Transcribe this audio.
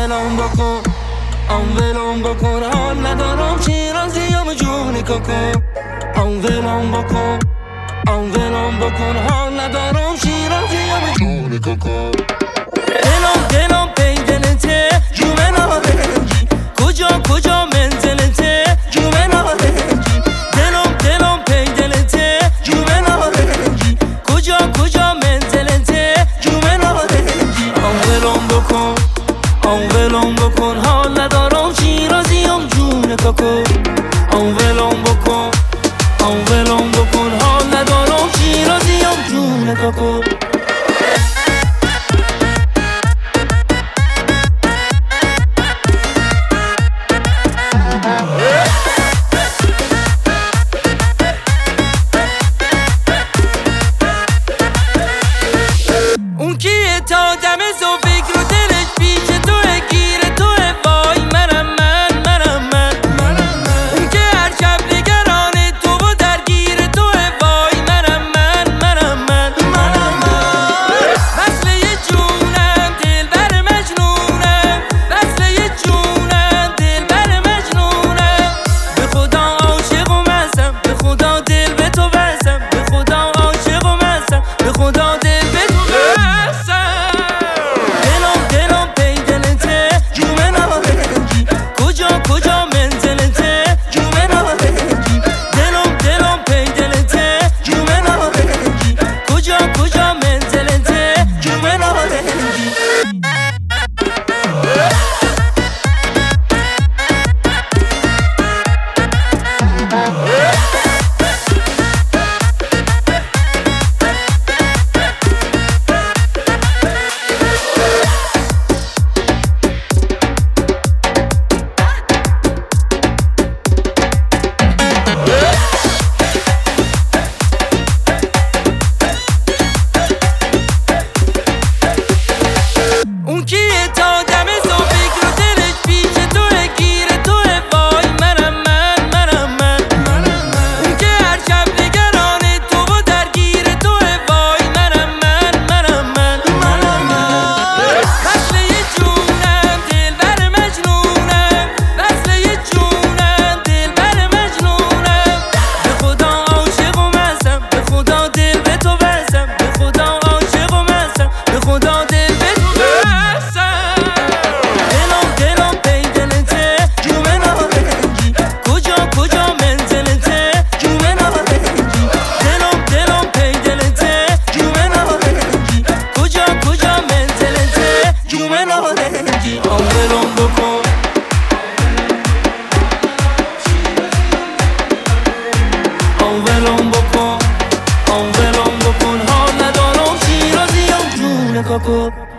ولم بکن ولم بکن حال ندارم شیرازیم جون ککو ولم بکن ولم بکن حال ندارم شیرازیم جون ککو دلم پی دلته جون نارنجی کجا منزلته جون نارنجی دلم پی دلته جون نارنجی کجا منزلته جون نارنجی ولم بکن حال ندارم شیرازیم جون ککو ولم بکن حال ندارم شیرازیم جون ککو اون کیه تا دم زو فکر و دلش پیش توه گیر توه وای منم من اون که هر شب نگران تو و درگیر توه وای منم من وصله جونم دل بر مجنونم وصله جونم دل بر مجنونم به خدا عاشقم هستم به خدا دل به تو بستم به خدا عاشقم هستم به خدا دل به تو دلم پی دلته جون نارنجی کجا منزلته جون نارنجی دلم پی دلته جون نارنجی کجا منزلته جون نارنجی اون کیه تا دم زو فکر و دلش پیش توه گیر توه وای منم اون که هر شب نگران تو و درگیر توه وای منم وصله جونم دل بر مجنونم وصله جونم دل بر مجنونم به خدا عاشقم هستم به خدا دل به تو بستم به خدا عاشقم هستم به خدا دل به تو دلم پی دلته جون نارنجی کجا منزلته جون نارنجی دلم پی دلته جون نارنجی کجا منزلته جون نارنجی ولم بکن ولم بکن حال ندارم شیرازیم جون ککو